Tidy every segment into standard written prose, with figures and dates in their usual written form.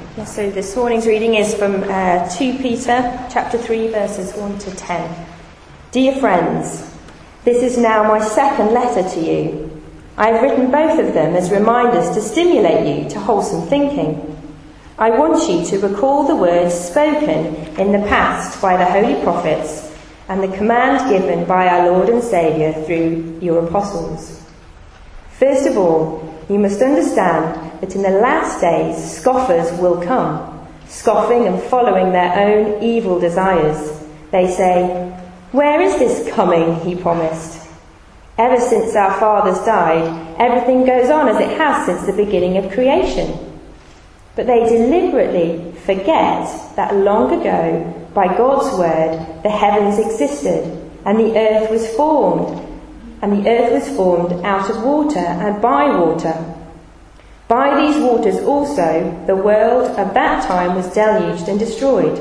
So this morning's reading is from 2 Peter chapter 3 verses 1 to 10. Dear friends, this is now my second letter to you. I have written both of them as reminders to stimulate you to wholesome thinking. I want you to recall the words spoken in the past by the holy prophets and the command given by our Lord and Saviour through your apostles. First of all, you must understand that in the last days scoffers will come, scoffing and following their own evil desires. They say, "Where is this coming he promised? Ever since our fathers died, everything goes on as it has since the beginning of creation." But they deliberately forget that long ago, by God's word, the heavens existed, and the earth was formed. And the earth was formed out of water and by water. By these waters also the world of that time was deluged and destroyed.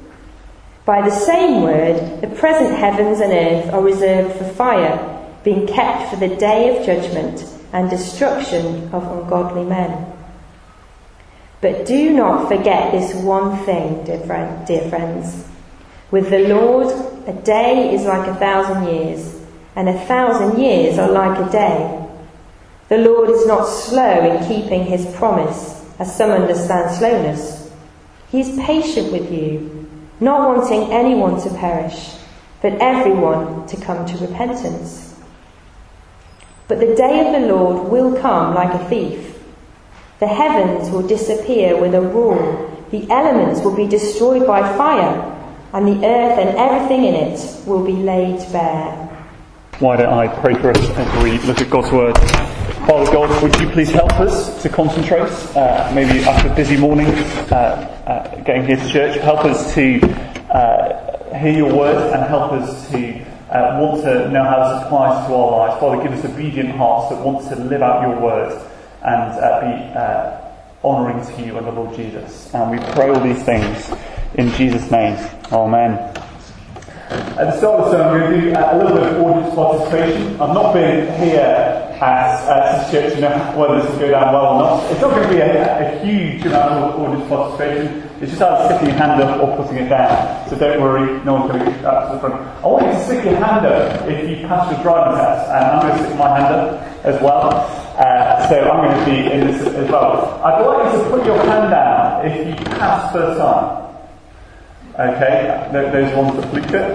By the same word, the present heavens and earth are reserved for fire, being kept for the day of judgment and destruction of ungodly men. But do not forget this one thing, dear friends. With the Lord, a day is like 1,000 years, and 1,000 years are like a day. The Lord is not slow in keeping his promise, as some understand slowness. He is patient with you, not wanting anyone to perish, but everyone to come to repentance. But the day of the Lord will come like a thief. The heavens will disappear with a roar, the elements will be destroyed by fire, and the earth and everything in it will be laid bare. Why don't I pray for us as we look at God's Word. Father God, would you please help us to concentrate, maybe after a busy morning getting here to church. Help us to hear your Word and help us to want to know how this applies to our lives. Father, give us obedient hearts that want to live out your Word and be honouring to you and the Lord Jesus. And we pray all these things in Jesus' name. Amen. At the start of the sermon, I'm going to do a little bit of audience participation. I've not been here at this church to know whether this will go down well or not. It's not going to be a huge amount of audience participation. It's just either sticking your hand up or putting it down. So don't worry, no one's going to get up to the front. I want you to stick your hand up if you pass your driving test, and I'm going to stick my hand up as well. So I'm going to be in this as well. I'd like you to put your hand down if you pass first time. Okay, those ones that flicked it.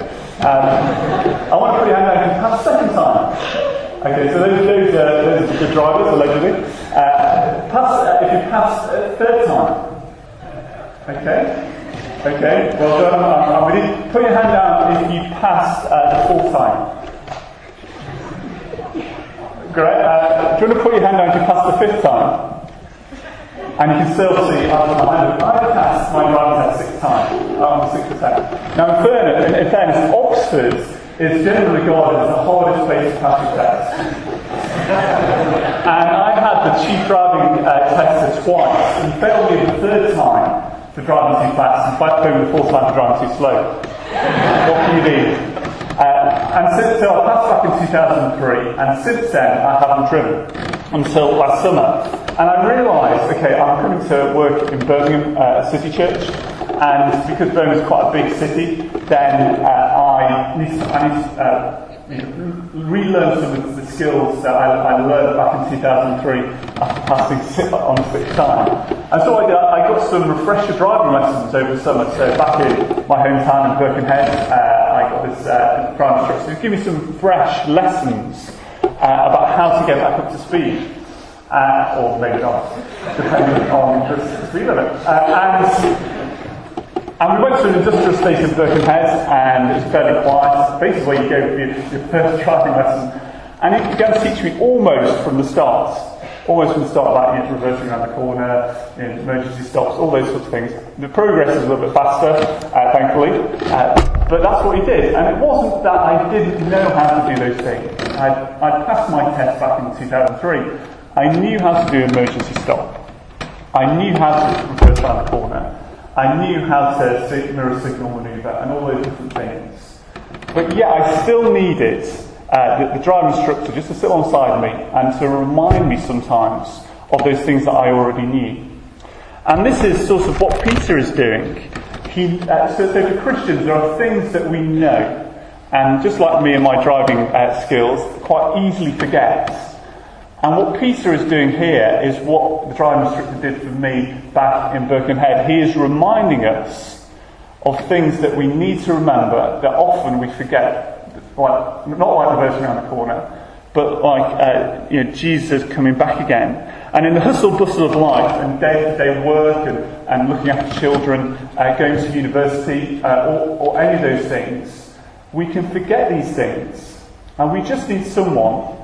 I want to put your hand down if you pass second time. Okay, so those are good drivers, allegedly. If you pass third time. Okay, well done. I'm ready. Put your hand down if you pass the fourth time. Great. Do you want to put your hand down if you pass the fifth time? And you can still see after my hand, I passed my driving test 6 times. I'm the 6th attempt. Now, in fairness, Oxford is generally regarded as the hardest place to pass your test. And I had the chief driving tester twice. He failed me the 3rd time for driving too fast, and failed me the 4th time for driving too slow. What can you do? And so I passed back in 2003, and since then I haven't driven until last summer. And I realised, okay, I'm coming to work in Birmingham City Church, and because Birmingham is quite a big city, then I need to relearn some of the skills that I learned back in 2003 after passing on the 6th time. And so I got some refresher driving lessons over the summer. So back in my hometown in Birkenhead, I got this driving instructor to give me some fresh lessons about how to get back up to speed. Or maybe not, depending on the speed limit. And we went to an industrial estate in Birkenhead, and it was fairly quiet. Basically where you go for your first driving lesson. And it began to teach me almost from the start. Like reversing around the corner, emergency stops, all those sorts of things. The progress is a little bit faster, thankfully. But that's what he did. And it wasn't that I didn't know how to do those things. I'd passed my test back in 2003. I knew how to do emergency stop. I knew how to reverse around the corner. I knew how to mirror signal manoeuvre and all those different things. But yet I still needed the driving instructor just to sit alongside me and to remind me sometimes of those things that I already knew. And this is sort of what Peter is doing. So for Christians, there are things that we know, and just like me and my driving skills, quite easily forget. And what Peter is doing here is what the driving instructor did for me back in Birkenhead. He is reminding us of things that we need to remember that often we forget. Like, not like the verse around the corner, but like Jesus coming back again. And in the hustle bustle of life and day-to-day work and looking after children, going to university, or any of those things, we can forget these things. And we just need someone,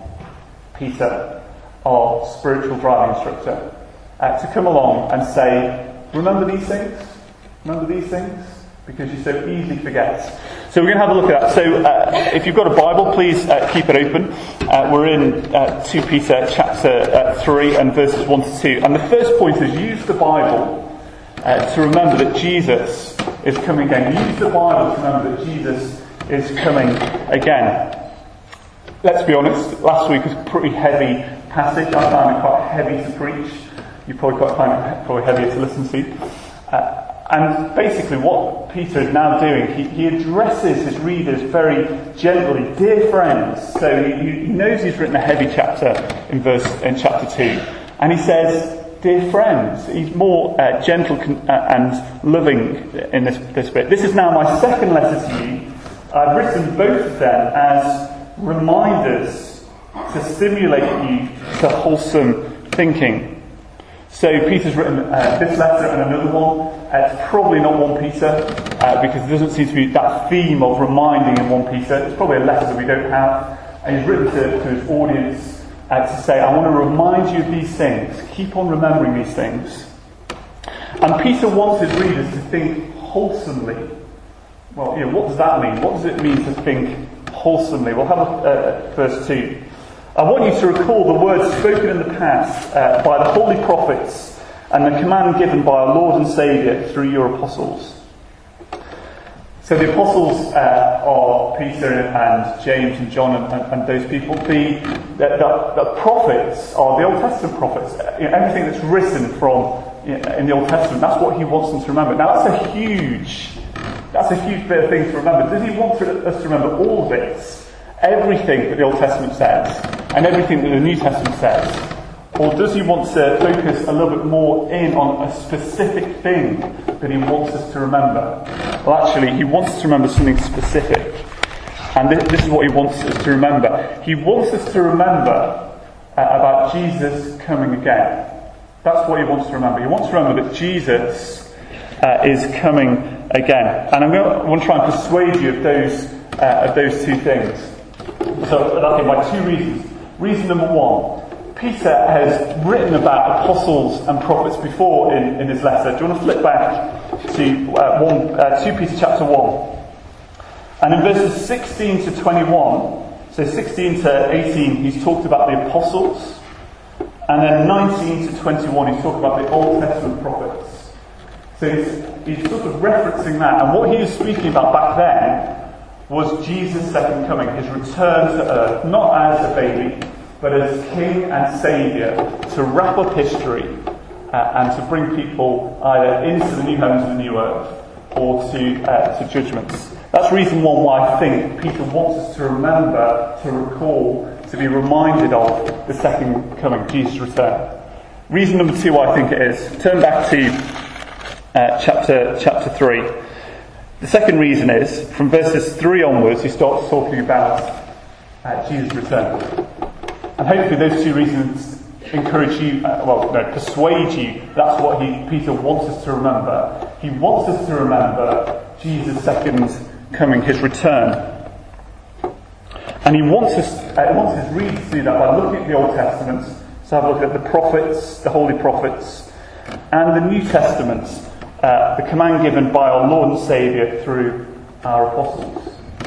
Peter, our spiritual driving instructor, to come along and say, remember these things? Remember these things? Because you so easily forget. So we're going to have a look at that. So if you've got a Bible, please keep it open. We're in 2 Peter chapter 3 and verses 1 to 2. And the first point is use the Bible to remember that Jesus is coming again. Use the Bible to remember that Jesus is coming again. Let's be honest, last week was a pretty heavy passage. I found it quite heavy to preach. You probably find it probably heavier to listen to. And basically what Peter is now doing, he addresses his readers very gently. Dear friends. So he knows he's written a heavy chapter in chapter 2. And he says, dear friends. He's more gentle and loving in this bit. This is now my second letter to you. I've written both of them as reminders to stimulate you to wholesome thinking. So Peter's written this letter and another one. It's probably not 1 Peter, because there doesn't seem to be that theme of reminding in 1 Peter. It's probably a letter that we don't have. And he's written to his audience to say, I want to remind you of these things. Keep on remembering these things. And Peter wants his readers to think wholesomely. Well, what does that mean? What does it mean to think wholesomely? We'll have a look at verse 2. I want you to recall the words spoken in the past by the holy prophets and the command given by our Lord and Saviour through your apostles. So the apostles are Peter and James and John and those people. The prophets are the Old Testament prophets. Everything that's written from in the Old Testament, that's what he wants them to remember. Now that's a huge bit of thing to remember. Does he want us to remember all of it? Everything that the Old Testament says and everything that the New Testament says? Or does he want to focus a little bit more in on a specific thing that he wants us to remember? Well, actually, he wants us to remember something specific. And this is what he wants us to remember. He wants us to remember about Jesus coming again. That's what he wants to remember. He wants to remember that Jesus is coming again. And I want to try and persuade you of those two things. So that'll be my two reasons. Reason number one, Peter has written about apostles and prophets before in his letter. Do you want to flip back to 2 Peter chapter 1? And in verses 16 to 21, so 16 to 18, he's talked about the apostles. And then 19 to 21, he's talked about the Old Testament prophets. So he's sort of referencing that. And what he was speaking about back then was Jesus' second coming, his return to earth, not as a baby, but as King and Saviour, to wrap up history and to bring people either into the new heavens and the new earth, or to judgments. That's reason one why I think Peter wants us to remember, to recall, to be reminded of the second coming, Jesus' return. Reason number two why I think it is. Turn back to chapter 3. The second reason is, from verses 3 onwards, he starts talking about Jesus' return. And hopefully those two reasons encourage you, persuade you, that's what Peter wants us to remember. He wants us to remember Jesus' second coming, his return. And he wants his readers to do that by looking at the Old Testament, so have a look at the prophets, the holy prophets, and the New Testament, the command given by our Lord and Saviour through our apostles.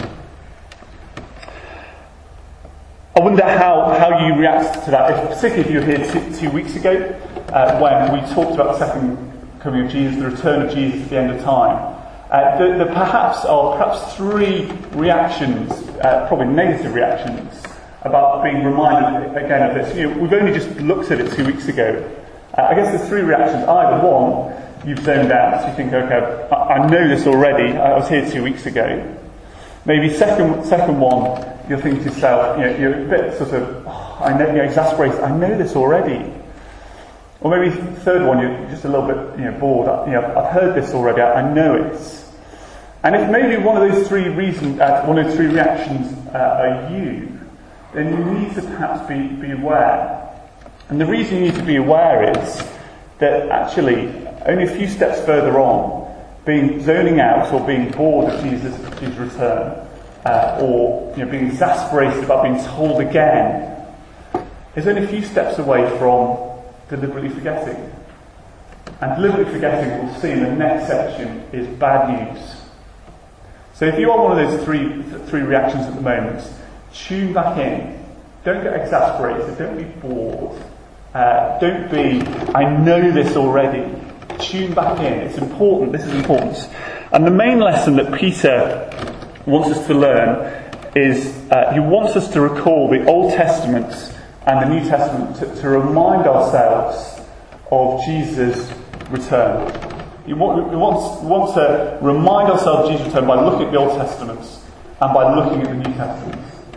I wonder how you react to that, particularly if you were here 2 weeks ago, when we talked about the second coming of Jesus, the return of Jesus at the end of time. There perhaps three reactions, probably negative reactions, about being reminded again of this. We've only just looked at it 2 weeks ago, I guess there's three reactions. Either one, you've zoned out, so you think, okay, I know this already, I was here 2 weeks ago. Maybe second one, you're thinking to yourself, you're a bit sort of, I know, you're exasperated, I know this already. Or maybe third one, you're just a little bit, bored, I've heard this already, I know it. And if maybe one of those three reactions are you, then you need to perhaps be aware. And the reason you need to be aware is that actually, only a few steps further on, zoning out or being bored of Jesus' return, or being exasperated about being told again, is only a few steps away from deliberately forgetting. And deliberately forgetting, we'll see in the next section, is bad news. So if you are one of those three reactions at the moment, tune back in. Don't get exasperated. Don't be bored. Don't be, I know this already. Tune back in. It's important. This is important. And the main lesson that Peter wants us to learn is he wants us to recall the Old Testament and the New Testament to remind ourselves of Jesus' return. We want to remind ourselves of Jesus' return by looking at the Old Testament and by looking at the New Testament.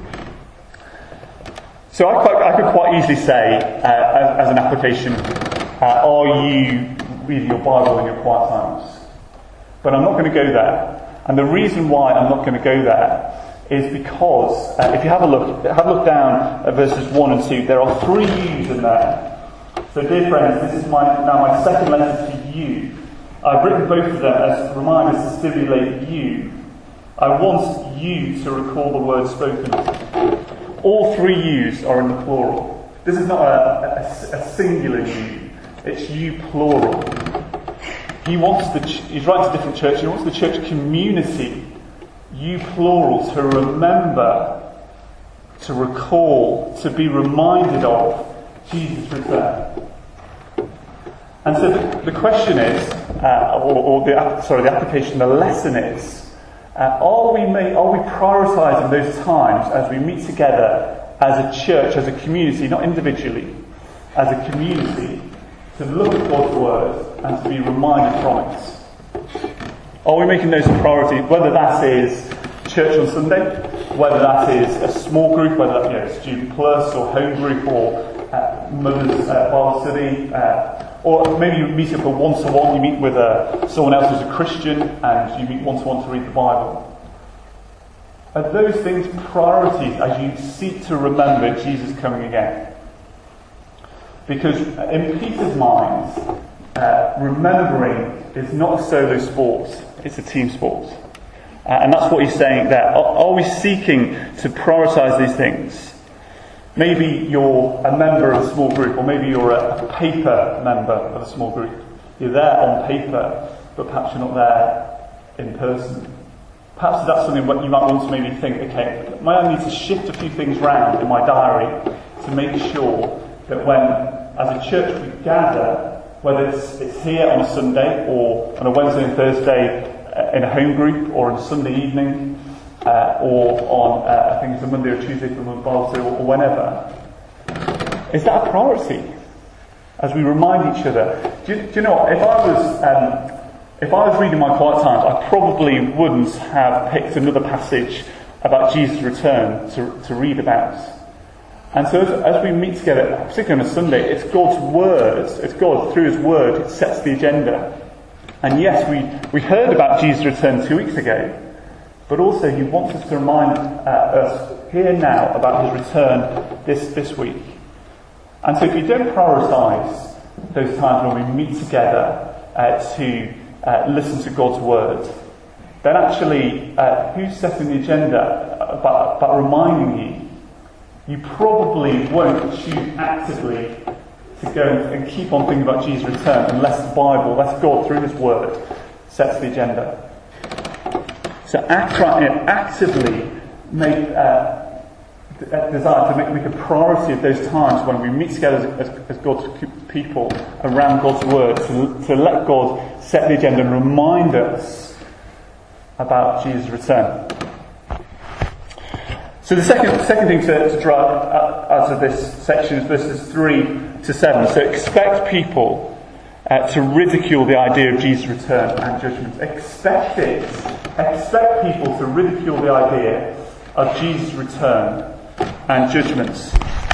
So I could quite easily say, as an application, are you reading your Bible in your quiet times? But I'm not going to go there. And the reason why I'm not going to go there is because, if you have a look down at verses 1 and 2, there are 3 yous in there. So dear friends, this is now my second letter to you. I've written both of them as reminders to stimulate you. I want you to recall the words spoken. All 3 yous are in the plural. This is not a singular you. It's you plural. He's writing to different churches. He wants the church community, you plural, to remember, to recall, to be reminded of Jesus' return. And so the question is, the application, the lesson is, are we prioritising those times as we meet together as a church, as a community, not individually, as a community, to look at God's Word and to be reminded from it? Are we making those a priority, whether that is church on Sunday, whether that is a small group, whether that's Student Plus or home group or Mother's Bible Study, or maybe you meet up for one-to-one, you meet with someone else who's a Christian and you meet one-to-one to read the Bible. Are those things priorities as you seek to remember Jesus coming again? Because in Peter's mind, remembering is not a solo sport, it's a team sport. And that's what he's saying there. Are we seeking to prioritise these things? Maybe you're a member of a small group, or maybe you're a paper member of a small group. You're there on paper, but perhaps you're not there in person. Perhaps that's something you might want to maybe think, okay, I need to shift a few things around in my diary to make sure that when, as a church, we gather, whether it's here on a Sunday, or on a Wednesday and Thursday in a home group, or on a Sunday evening, or on, I think it's a Monday or Tuesday for the Bible Study, or whenever. Is that a priority? As we remind each other. Do you know what? If I was reading my quiet times, I probably wouldn't have picked another passage about Jesus' return to read about. And so as we meet together, particularly on a Sunday, it's God's Word. It's God, through His Word, it sets the agenda. And yes, we heard about Jesus' return 2 weeks ago, but also He wants us to remind us here now about His return this week. And so if you don't prioritise those times when we meet together to listen to God's Word, then actually who's setting the agenda about reminding you? You probably won't choose actively to go and keep on thinking about Jesus' return unless the Bible, unless God through His Word sets the agenda. So actively make desire to make a priority of those times when we meet together as God's people around God's Word, to let God set the agenda and remind us about Jesus' return. So the second thing to draw out of this section is verses 3 to 7. So expect people to ridicule the idea of Jesus' return and judgment. Expect it. Expect people to ridicule the idea of Jesus' return and judgments.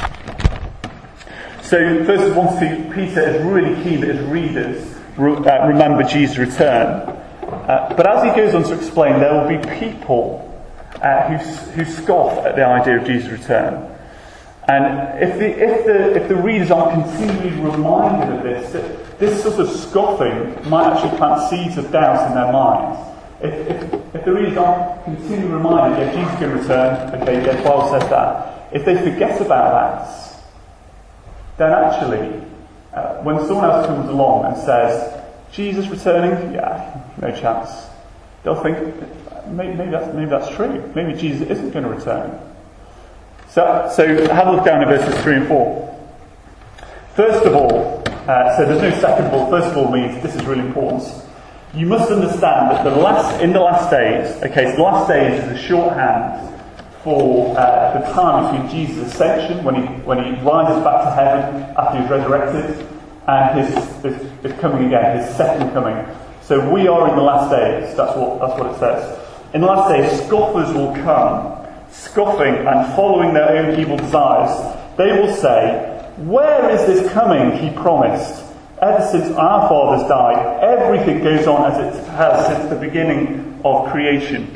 So verses 1 to 2, Peter is really keen that his readers remember Jesus' return. But as he goes on to explain, there will be people who scoff at the idea of Jesus' return. And if the readers aren't continually reminded of this sort of scoffing might actually plant seeds of doubt in their minds. If the readers aren't continually reminded, yeah, Jesus is going to return, okay, yeah, the Bible says that. If they forget about that, then actually, when someone else comes along and says, Jesus returning? Yeah, no chance. They'll think, maybe that's true. Maybe Jesus isn't going to return. So have a look down at verses 3 and 4. First of all, so there's no second of all. First of all means, this is really important. You must understand that in the last days, okay, so the last days is a shorthand for the time between Jesus' ascension, when he rises back to heaven after he's resurrected, and his coming again, his second coming. So we are in the last days. That's what it says. In the last days, scoffers will come, scoffing and following their own evil desires. They will say, "Where is this coming he promised? Ever since our fathers died, everything goes on as it has since the beginning of creation."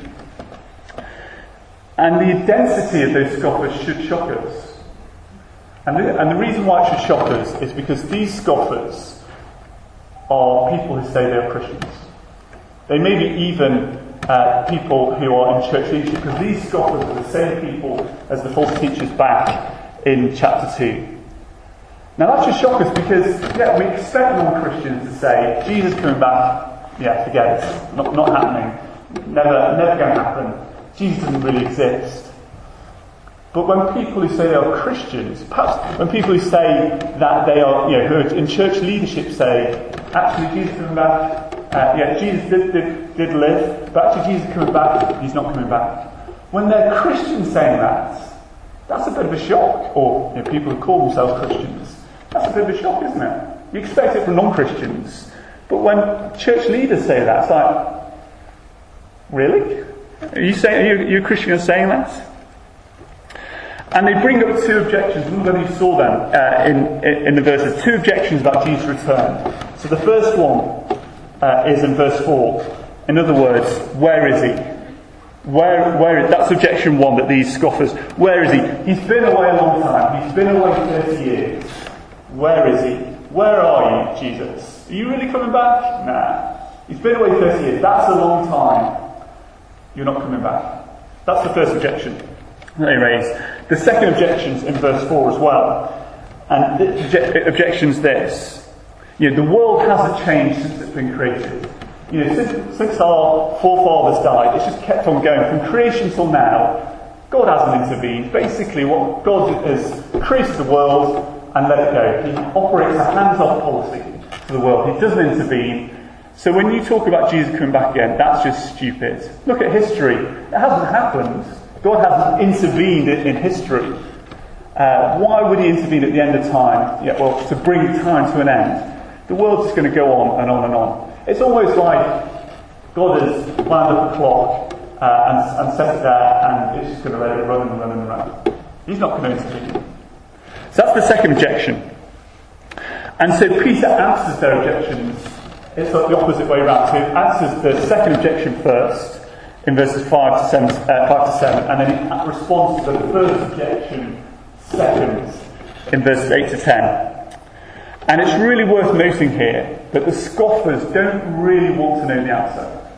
And the intensity of those scoffers should shock us. And the reason why it should shock us is because these scoffers are people who say they're Christians. They may be even people who are in church leadership, because these scoffers are the same people as the false teachers back in chapter 2. Now that should shock us because, yeah, we expect non-Christians to say, Jesus coming back, yeah, forget it. Not happening. Never going to happen. Jesus doesn't really exist. But when people who say they are Christians, perhaps when people who say that they are, who are in church leadership say, actually Jesus coming back, Jesus did live, but actually Jesus coming back, he's not coming back. When they're Christians saying that, that's a bit of a shock. Or people who call themselves Christians, that's a bit of a shock, isn't it? You expect it from non-Christians. But when church leaders say that, it's like, really? Are you a Christian who's saying that? And they bring up two objections. I don't know whether you saw them in the verses. Two objections about Jesus' return. So the first one is in verse 4. In other words, where is he? That's objection one, that these scoffers, where is he? He's been away a long time. He's been away 30 years. Where is he? Where are you, Jesus? Are you really coming back? Nah. He's been away 30 years. That's a long time. You're not coming back. That's the first objection they raise. The second objection's in verse 4 as well. And the objection's this. The world hasn't changed since it's been created. Since our forefathers died, it's just kept on going. From creation till now, God hasn't intervened. Basically, what God has created the world and let it go. He operates a hands-off policy to the world. He doesn't intervene. So when you talk about Jesus coming back again, that's just stupid. Look at history. It hasn't happened. God hasn't intervened in history. Why would he intervene at the end of time? Yeah, well, to bring time to an end. The world's just going to go on and on and on. It's almost like God has wound up a clock and set it there, and it's just going to let it run and run and run. He's not going to intervene. So that's the second objection. And so Peter answers their objections. It's like the opposite way around. So he answers the second objection first, in verses 5 to 7, and then he responds to the first objection second, in verses 8 to 10. And it's really worth noting here that the scoffers don't really want to know the answer.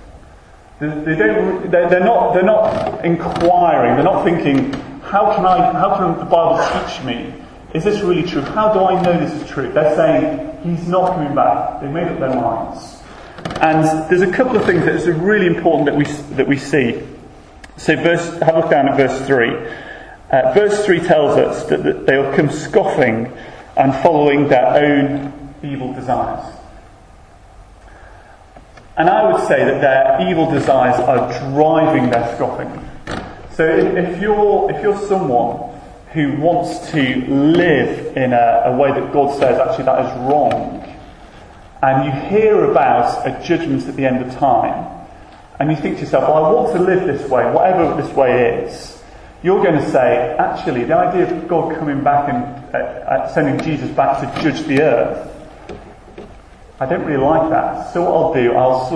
They're not inquiring. They're not thinking, how can the Bible teach me? Is this really true? How do I know this is true? They're saying, he's not coming back. They've made up their minds. And there's a couple of things that are really important that we see. So have a look down at verse 3. Verse 3 tells us that they'll come scoffing and following their own evil desires. And I would say that their evil desires are driving their scoffing. So if you're someone who wants to live in a way that God says actually that is wrong, and you hear about a judgment at the end of time, and you think to yourself, well, I want to live this way, whatever this way is, you're going to say, actually, the idea of God coming back and sending Jesus back to judge the earth, I don't really like that. So what I'll do,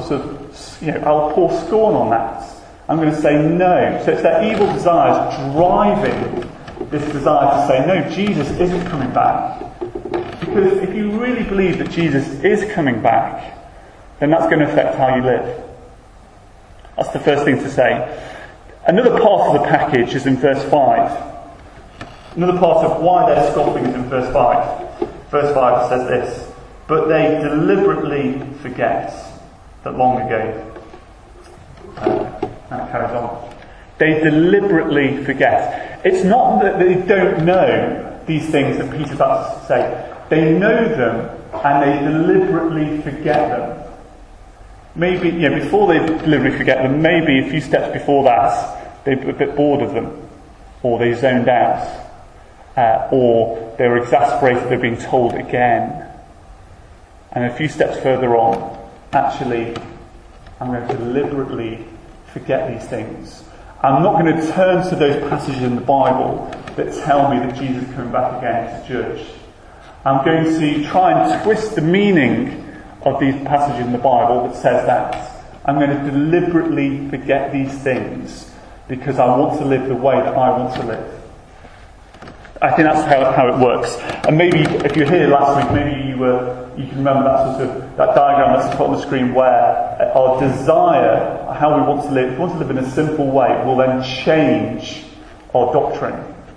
I'll pour scorn on that. I'm going to say no. So it's their evil desires driving this desire to say, no, Jesus isn't coming back. Because if you really believe that Jesus is coming back, then that's going to affect how you live. That's the first thing to say. Another part of the package is in verse 5. Another part of why they're scoffing is in verse 5. Verse 5 says this: but they deliberately forget that long ago. And it carries on. They deliberately forget. It's not that they don't know these things that Peter's about to say. They know them and they deliberately forget them. Maybe, before they deliberately forget them, maybe a few steps before that, they were a bit bored of them, or they zoned out, or they were exasperated they're being told again. And a few steps further on, actually, I'm going to deliberately forget these things. I'm not going to turn to those passages in the Bible that tell me that Jesus is coming back again to judge. I'm going to try and twist the meaning of these passages in the Bible that says that. I'm going to deliberately forget these things because I want to live the way that I want to live. I think that's how it works. And maybe if you were here last week, maybe you can remember that diagram that's put on the screen where our desire, how we want to live, if we want to live in a simple way, will then change our doctrine.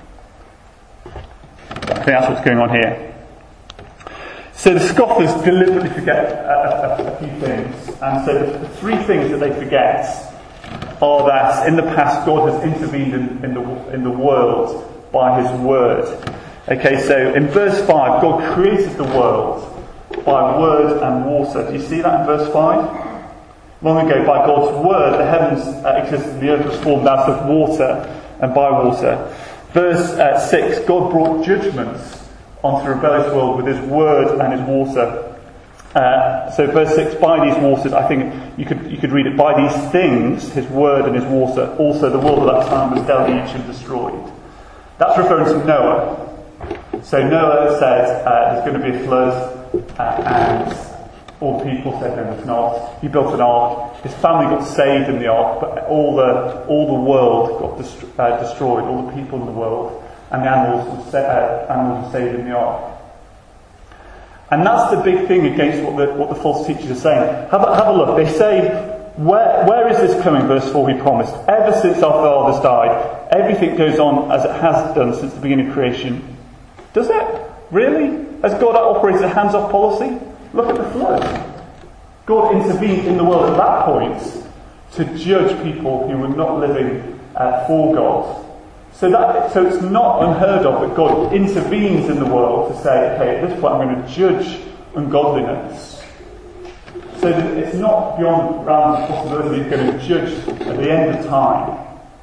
I think that's what's going on here. So the scoffers deliberately forget a few things. And so the three things that they forget are that in the past God has intervened in the world by his word. Okay, so in verse 5, God created the world by word and water. Do you see that in verse 5? Long ago, by God's word, the heavens existed and the earth was formed out of water and by water. Verse 6, God brought judgments onto the rebellious world with his word and his water. So verse 6, by these waters, I think you could read it, by these things, his word and his water, also the world at that time was deluged and destroyed. That's referring to Noah. So Noah said there's going to be a flood, and all the people said no, there's not. He built an ark. His family got saved in the ark, but all the world got destroyed, all the people in the world, and the animals were saved in the ark. And that's the big thing against what the false teachers are saying. Have a look. They say, where is this coming? Verse 4, he promised. Ever since our fathers died, everything goes on as it has done since the beginning of creation. Does it? Really? Has God operated a hands-off policy? Look at the flood. God intervened in the world at that point to judge people who were not living for God. So it's not unheard of that God intervenes in the world to say, okay, at this point I'm going to judge ungodliness. So that it's not beyond the possibility he's going to judge at the end of time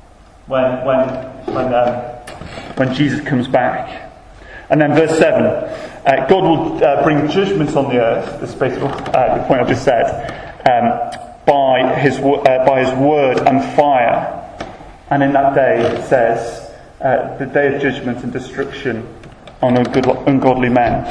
when Jesus comes back. And then verse 7, God will bring judgment on the earth, this is basically the point I've just said, by his word and fire. And in that day, it says, the day of judgment and destruction on ungodly men.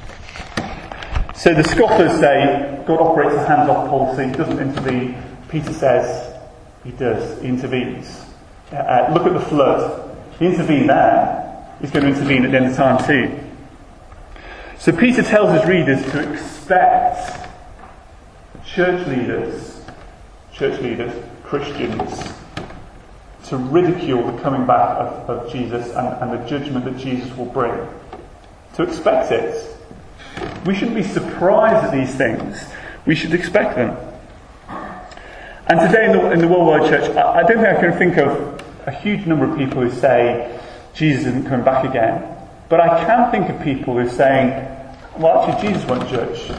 So the scoffers say God operates a hands-off policy, he doesn't intervene. Peter says he does, he intervenes. Look at the flood. He intervened there. He's going to intervene at the end of time too. So Peter tells his readers to expect church leaders, Christians, to ridicule the coming back of Jesus and the judgment that Jesus will bring. To expect it. We shouldn't be surprised at these things. We should expect them. And today in the worldwide church, I don't think I can think of a huge number of people who say Jesus isn't coming back again. But I can think of people who are saying, well, actually, Jesus won't judge.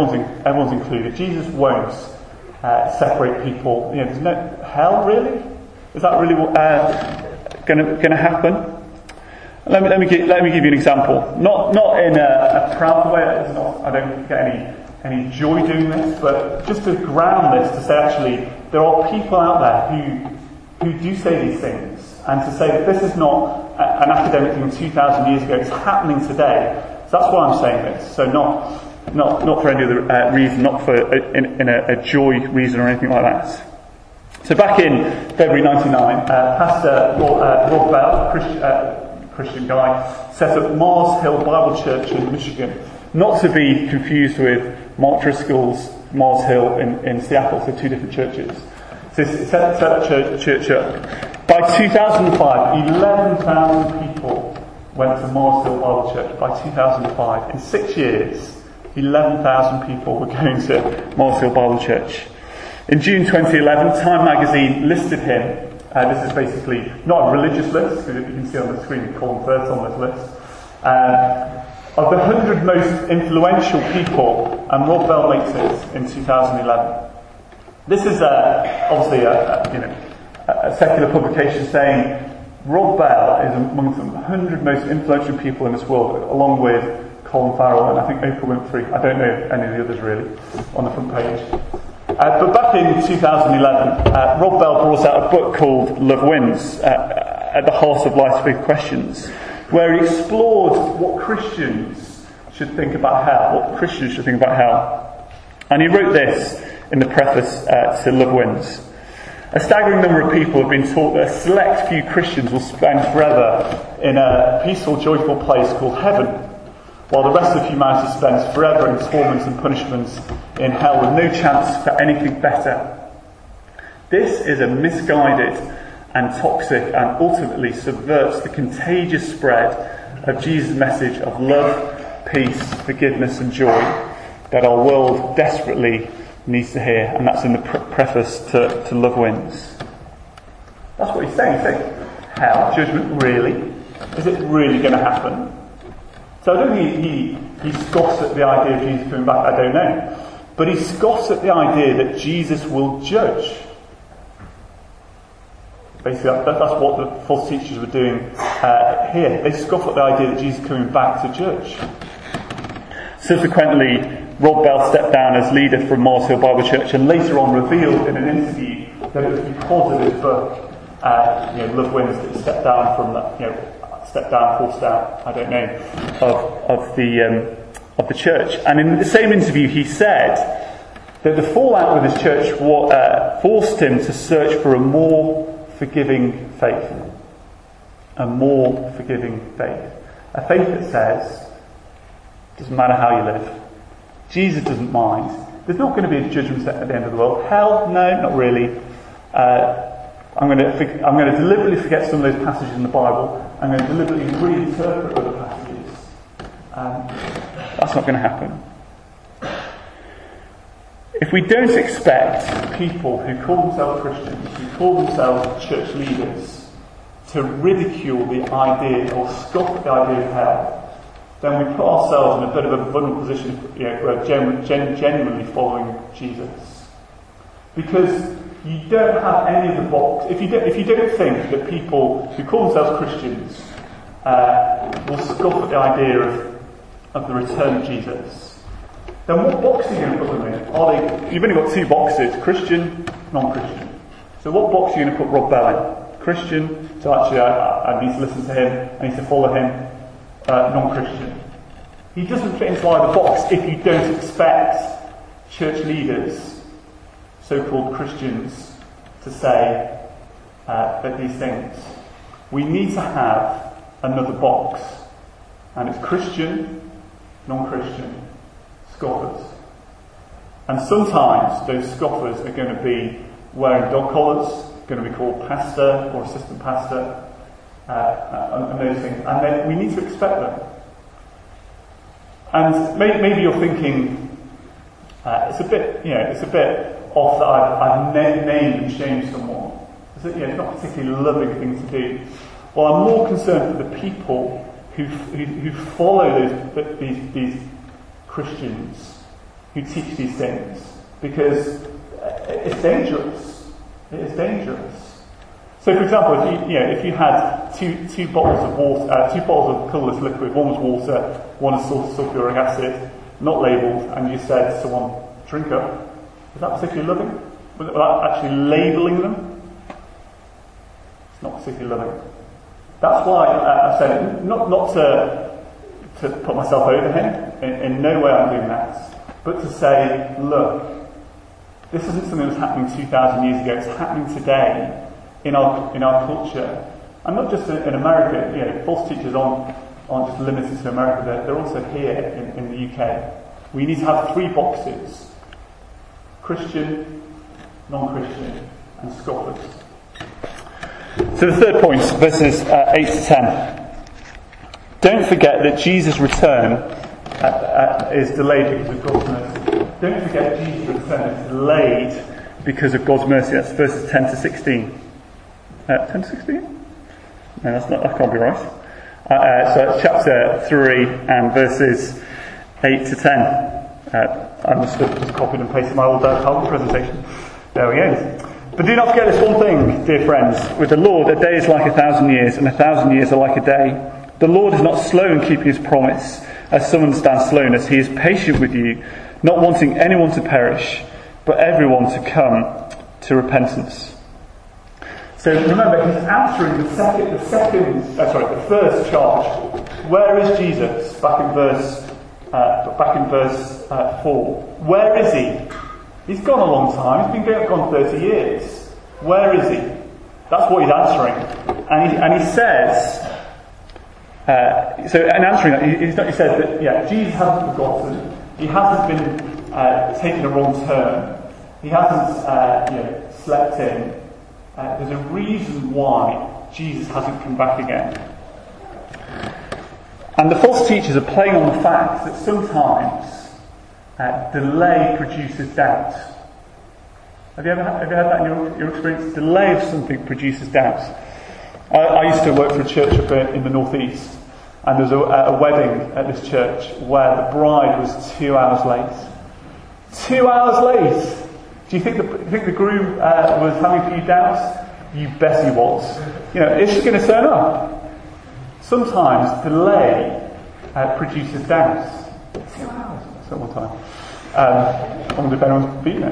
Everyone's included. Jesus won't separate people. There's no hell, really. Is that really going to happen? Let me give you an example. Not in a proud way. I don't get any joy doing this, but just to ground this, to say actually there are people out there who do say these things, and to say that this is not an academic thing 2,000 years ago. It's happening today. So that's why I'm saying this. So not for any other reason, not for in a joy reason or anything like that. So back in February '99, Pastor Rob Bell, Christian guy, set up Mars Hill Bible Church in Michigan, not to be confused with Mark Driscoll's Mars Hill in Seattle, so two different churches. So he set that church up. By 2005, 11,000 people went to Mars Hill Bible Church. By 2005, in 6 years, 11,000 people were going to Mars Hill Bible Church. In June 2011, Time magazine listed him. This is basically not a religious list, because you can see on the screen Colin Firth on this list. Of the 100 most influential people, and Rob Bell makes it in 2011. This is obviously a secular publication saying Rob Bell is among the 100 most influential people in this world, along with Colin Farrell and I think Oprah Winfrey. I don't know any of the others really on the front page. But back in 2011, Rob Bell brought out a book called Love Wins, at the heart of life's big questions, where he explored what Christians should think about hell, And he wrote this in the preface to Love Wins. A staggering number of people have been taught that a select few Christians will spend forever in a peaceful, joyful place called heaven, while the rest of humanity spends forever in torments and punishments in hell with no chance for anything better. This is a misguided and toxic and ultimately subverts the contagious spread of Jesus' message of love, peace, forgiveness and joy that our world desperately needs to hear. And that's in the preface to Love Wins. That's what he's saying. He's saying, hell, judgment, really? Is it really going to happen? So I don't think he scoffs at the idea of Jesus coming back, I don't know. But he scoffs at the idea that Jesus will judge. Basically, that's what the false teachers were doing here. They scoff at the idea that Jesus is coming back to judge. Subsequently, Rob Bell stepped down as leader from Mars Hill Bible Church and later on revealed in an interview that it was because of his book, Love Wins, that he stepped down from that, forced out, I don't know, of the church. And in the same interview he said that the fallout with his church forced him to search for a more forgiving faith. A more forgiving faith. A faith that says, doesn't matter how you live. Jesus doesn't mind. There's not going to be a judgment at the end of the world. Hell, no, not really. I'm going to deliberately forget some of those passages in the Bible. I'm going to deliberately reinterpret other passages. That's not going to happen. If we don't expect people who call themselves Christians, who call themselves church leaders, to ridicule the idea or scoff at the idea of hell, then we put ourselves in a bit of a vulnerable position if we're genuinely following Jesus. Because you don't have any of the box. If you don't think that people who call themselves Christians will scoff at the idea of the return of Jesus, then what box are you going to put them in? You've only got two boxes: Christian, non-Christian. So what box are you going to put Rob Bell in? Christian. So actually, I need to listen to him. I need to follow him. Non-Christian. He doesn't fit into either box if you don't expect church leaders, so-called Christians, to say that these things. We need to have another box, and it's Christian, non-Christian, scoffers. And sometimes those scoffers are going to be wearing dog collars, going to be called pastor or assistant pastor, and those things. And then we need to expect them. And maybe you're thinking, it's a bit off that I've named and shamed someone. It's not a particularly loving thing to do. Well, I'm more concerned for the people who follow these Christians who teach these things, because it's dangerous. It is dangerous. So, for example, if you had two bottles of water, two bottles of colourless liquid, one was water, one is sulfuric acid, not labelled, and you said to someone, drink up, was that particularly loving? Was that actually labelling them? It's not particularly loving. That's why I said, not to put myself over him, in no way I'm doing that, but to say, look, this isn't something that was happening 2,000 years ago, it's happening today in our culture. And not just in America, false teachers aren't just limited to America, they're also here in the UK. We need to have 3 boxes: Christian, non-Christian, and scoffers. So the third point, verses 8 to 10. Don't forget that Jesus' return is delayed because of God's mercy. Don't forget Jesus' return is delayed because of God's mercy. That's verses 10 to 16. 10 to 16? No, that can't be right. So it's chapter 3 and verses 8 to 10. I must have just copied and pasted my old PowerPoint presentation. There we go. But do not forget this one thing, dear friends. With the Lord, a day is like 1,000 years, and 1,000 years are like a day. The Lord is not slow in keeping his promise, as some understand slowness. He is patient with you, not wanting anyone to perish, but everyone to come to repentance. So remember, he's answering the first charge. Where is Jesus? Back in verse 4. Where is he? He's gone a long time. He's been gone 30 years. Where is he? That's what he's answering. And he says, so in answering that, he says that Jesus hasn't forgotten. He hasn't been taking a wrong turn. He hasn't slept in. There's a reason why Jesus hasn't come back again. And the false teachers are playing on the fact that sometimes delay produces doubt. Have you ever had that in your experience? Delay of something produces doubt. I used to work for a church up in the northeast, and there was a wedding at this church where the bride was 2 hours late. 2 hours late! Do you think the groom was having a few doubts? You bet he was. Is she going to turn up? Sometimes delay produces doubts. 2 hours. That's at one time. I wonder if anyone's beaten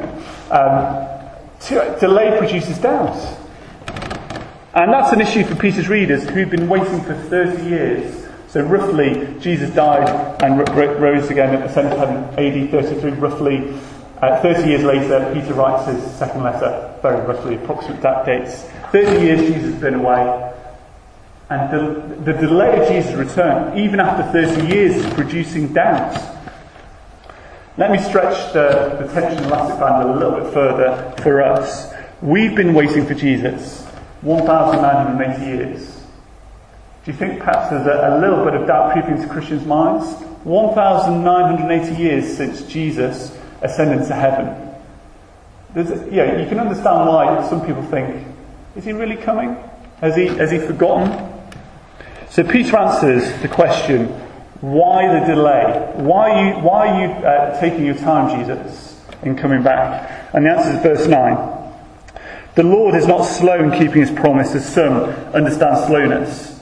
it. Delay produces doubts. And that's an issue for Peter's readers who've been waiting for 30 years. So roughly, Jesus died and rose again at the ascended heaven, AD 33, roughly. 30 years later, Peter writes his second letter, very roughly, approximate dates. 30 years Jesus has been away. And the delay of Jesus' return, even after 30 years, is producing doubts. Let me stretch the tension elastic band a little bit further for us. We've been waiting for Jesus 1,980 years. Do you think perhaps there's a little bit of doubt creeping into Christians' minds? 1,980 years since Jesus ascended to heaven. You can understand why some people think, is he really coming? Has he forgotten? So Peter answers the question, why the delay? Why are you taking your time, Jesus, in coming back? And the answer is verse 9. The Lord is not slow in keeping his promise, as some understand slowness.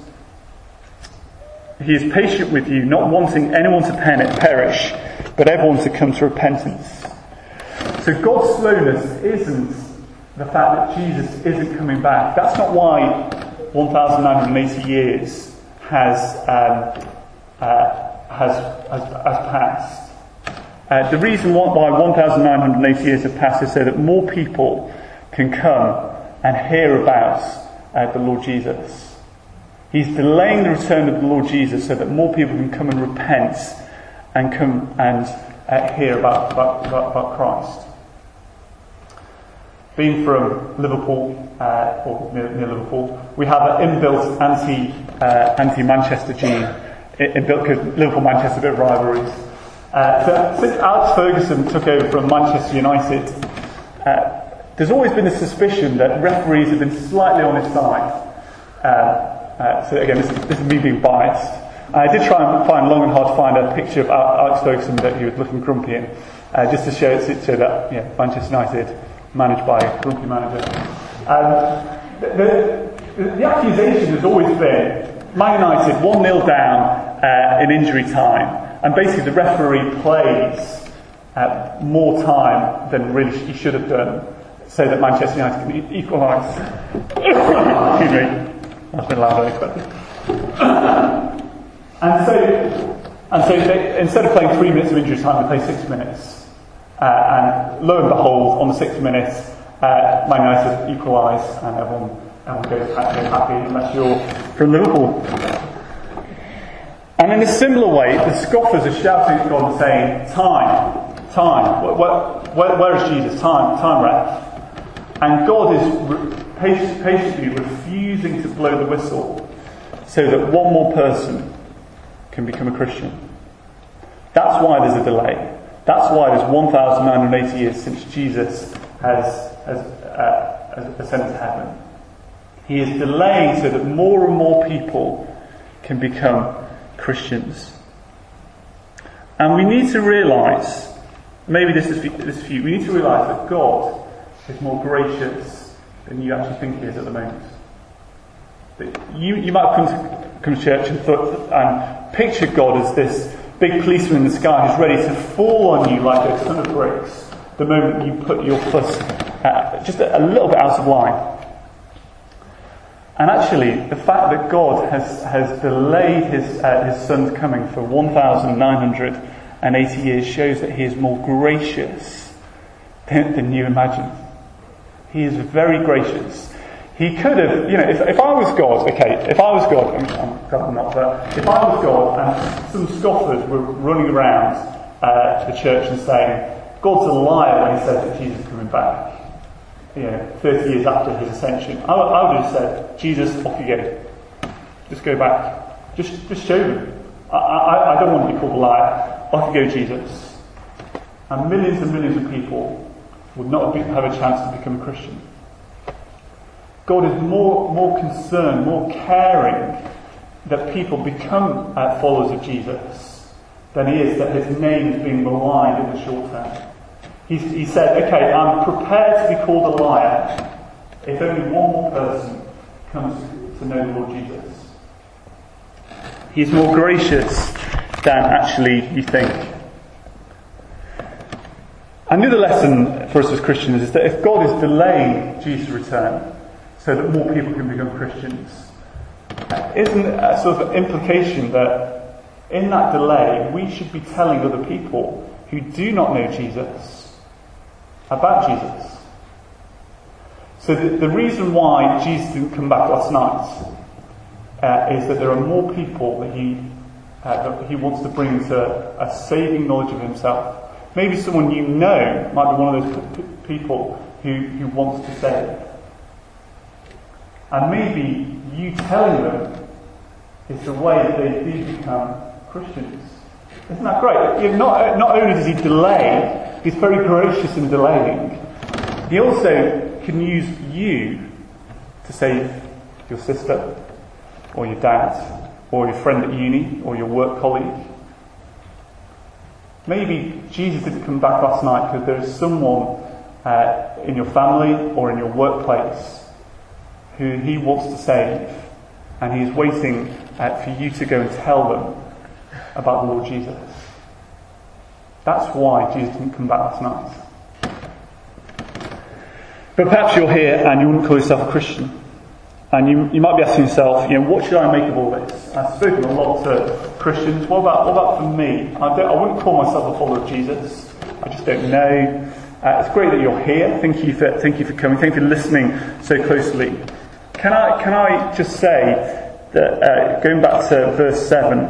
He is patient with you, not wanting anyone to perish, but everyone to come to repentance. So God's slowness isn't the fact that Jesus isn't coming back. That's not why 1,980 years has passed. The reason why 1,980 years have passed is so that more people can come and hear about the Lord Jesus. He's delaying the return of the Lord Jesus so that more people can come and repent and come and hear about Christ. Being from Liverpool, or near Liverpool, we have an inbuilt anti-Manchester gene. Inbuilt because Liverpool-Manchester, a bit of rivalries. So since Alex Ferguson took over from Manchester United, there's always been a suspicion that referees have been slightly on his side. So again, this is me being biased. I did try and find long and hard to find a picture of Alex Ferguson that he was looking grumpy in, just to show that Manchester United managed by a grumpy manager. the accusation has always been Man United 1-0 down in injury time, and basically the referee plays more time than really he should have done, so that Manchester United can equalise. Excuse me, that's been loud, unexpected. And so they, instead of playing 3 minutes of injury time, they play 6 minutes. And lo and behold, on the 6th minute, Man United equalise, and everyone goes happy unless you're from Liverpool. And in a similar way, the scoffers are shouting at God and saying, time. Where is Jesus? Time, ref. And God is patiently refusing to blow the whistle so that one more person can become a Christian. That's why there's a delay. That's why there's 1,980 years since Jesus has ascended to heaven. He is delaying so that more and more people can become Christians. And we need to realise, maybe this is for you, we need to realise that God is more gracious than you actually think He is at the moment. You might have come to church and pictured God as this big policeman in the sky who's ready to fall on you like a ton of bricks the moment you put your foot just a little bit out of line. And actually, the fact that God has delayed His Son's coming for 1,980 years shows that He is more gracious than you imagine. He is very gracious. He could have, if I was God, I'm glad I'm not, but if I was God and some scoffers were running around the church and saying, God's a liar when He says that Jesus is coming back, 30 years after His ascension, I would have said, Jesus, off you go. Just go back. Just show them. I don't want to be called a liar. Off you go, Jesus. And millions of people would not have a chance to become a Christian. God is more concerned, more caring that people become followers of Jesus than He is that His name is being maligned in the short term. He said, okay, I'm prepared to be called a liar if only one more person comes to know the Lord Jesus. He's more gracious than actually you think. Another lesson for us as Christians is that if God is delaying Jesus' return so that more people can become Christians, isn't a sort of implication that in that delay we should be telling other people who do not know Jesus about Jesus? So the reason why Jesus didn't come back last night is that there are more people that he wants to bring to a saving knowledge of Himself. Maybe someone you know might be one of those people who wants to save. And maybe you telling them is the way that they do become Christians. Isn't that great? Not only does He delay, He's very gracious in delaying. He also can use you to save your sister, or your dad, or your friend at uni, or your work colleague. Maybe Jesus didn't come back last night because there is someone in your family or in your workplace who He wants to save, and He's waiting for you to go and tell them about the Lord Jesus. That's why Jesus didn't come back last night. But perhaps you're here and you wouldn't call yourself a Christian. And you might be asking yourself, what should I make of all this? I've spoken a lot to Christians. What about for me? I wouldn't call myself a follower of Jesus. I just don't know. It's great that you're here. Thank you for coming. Thank you for listening so closely. Can I just say that going back to verse 7,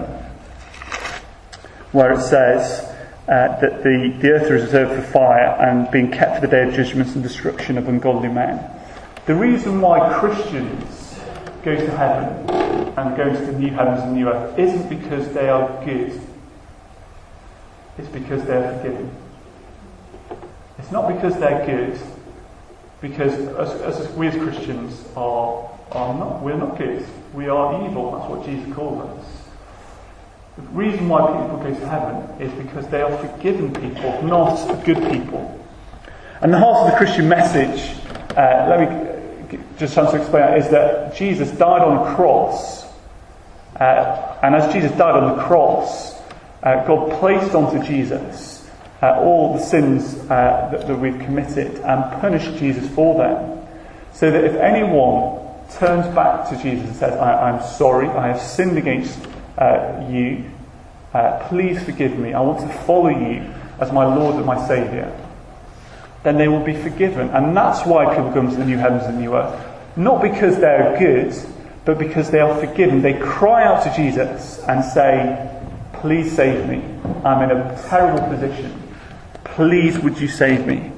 where it says that the earth is reserved for fire and being kept for the day of judgment and destruction of ungodly men. The reason why Christians go to heaven and go into the new heavens and new earth isn't because they are good. It's because they are forgiven. It's not because they're good, because we as Christians we're not good. We are evil. That's what Jesus calls us. The reason why people go to heaven is because they are forgiven people, not good people. And the heart of the Christian message, let me just trying to explain that, is that Jesus died on the cross, and as Jesus died on the cross, God placed onto Jesus all the sins that we've committed and punished Jesus for them. So that if anyone turns back to Jesus and says, I'm sorry, I have sinned against you, please forgive me, I want to follow you as my Lord and my Saviour, then they will be forgiven. And that's why people come to the new heavens and new earth. Not because they're good, but because they are forgiven. They cry out to Jesus and say, please save me. I'm in a terrible position. Please, would you save me?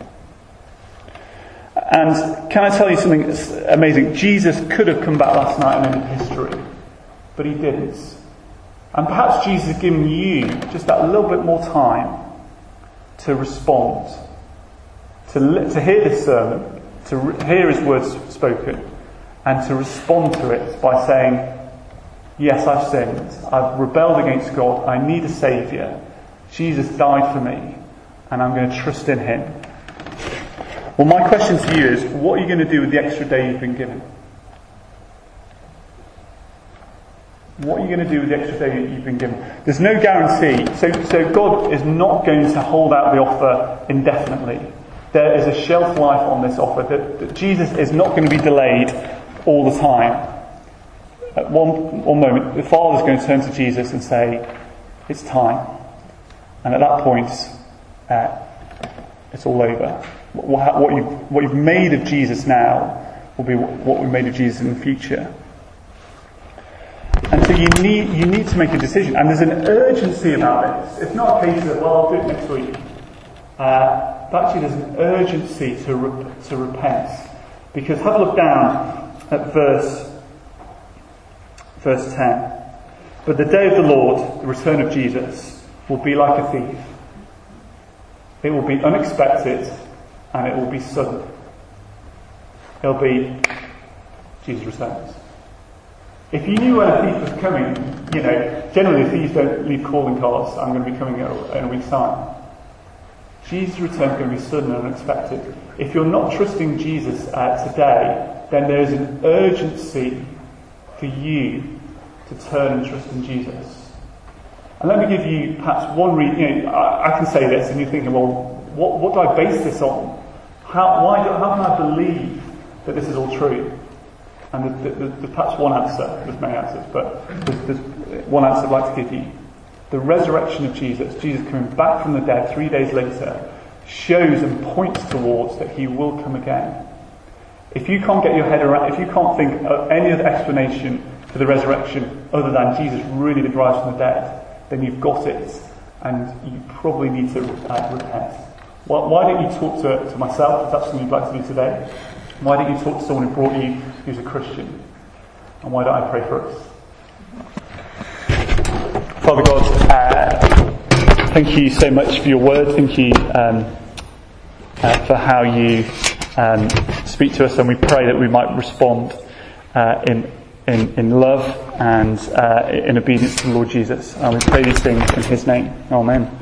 And can I tell you something that's amazing? Jesus could have come back last night and ended history, but he didn't. And perhaps Jesus has given you just that little bit more time to respond, to hear this sermon, to hear his words spoken, and to respond to it by saying, yes, I've sinned, I've rebelled against God, I need a saviour, Jesus died for me, and I'm going to trust in him. Well, my question to you is, what are you going to do with the extra day you've been given? What are you going to do with the extra day that you've been given? There's no guarantee. So God is not going to hold out the offer indefinitely. There is a shelf life on this offer. That Jesus is not going to be delayed all the time. At one moment, the Father's going to turn to Jesus and say, it's time. And at that point, it's all over. What you've made of Jesus now will be what we've made of Jesus in the future. And so you need to make a decision. And there's an urgency about this. It's not a case of, well, I'll do it next week. Actually, there's an urgency to repent. Because have a look down at verse 10. But the day of the Lord, the return of Jesus, will be like a thief. It will be unexpected and it will be sudden. It'll be Jesus returns. If you knew when a thief was coming, generally thieves don't leave calling cards, I'm going to be coming in a week's time. Jesus' return is going to be sudden and unexpected. If you're not trusting Jesus today, then there is an urgency for you to turn and trust in Jesus. And let me give you perhaps one reason. I can say this and you're thinking, well, what do I base this on? How can I believe that this is all true? And there's perhaps one answer. There's many answers, but there's one answer I'd like to give you. The resurrection of Jesus coming back from the dead 3 days later, shows and points towards that he will come again. If you can't get your head around, if you can't think of any other explanation for the resurrection other than Jesus really did rise from the dead, then you've got it, and you probably need to repent. Why don't you talk to myself, if that's something you'd like to do today? Why don't you talk to someone who brought you who's a Christian? And why don't I pray for us? Father God, thank you so much for your word. Thank you for how you speak to us, and we pray that we might respond in love and in obedience to the Lord Jesus. And we pray these things in his name. Amen.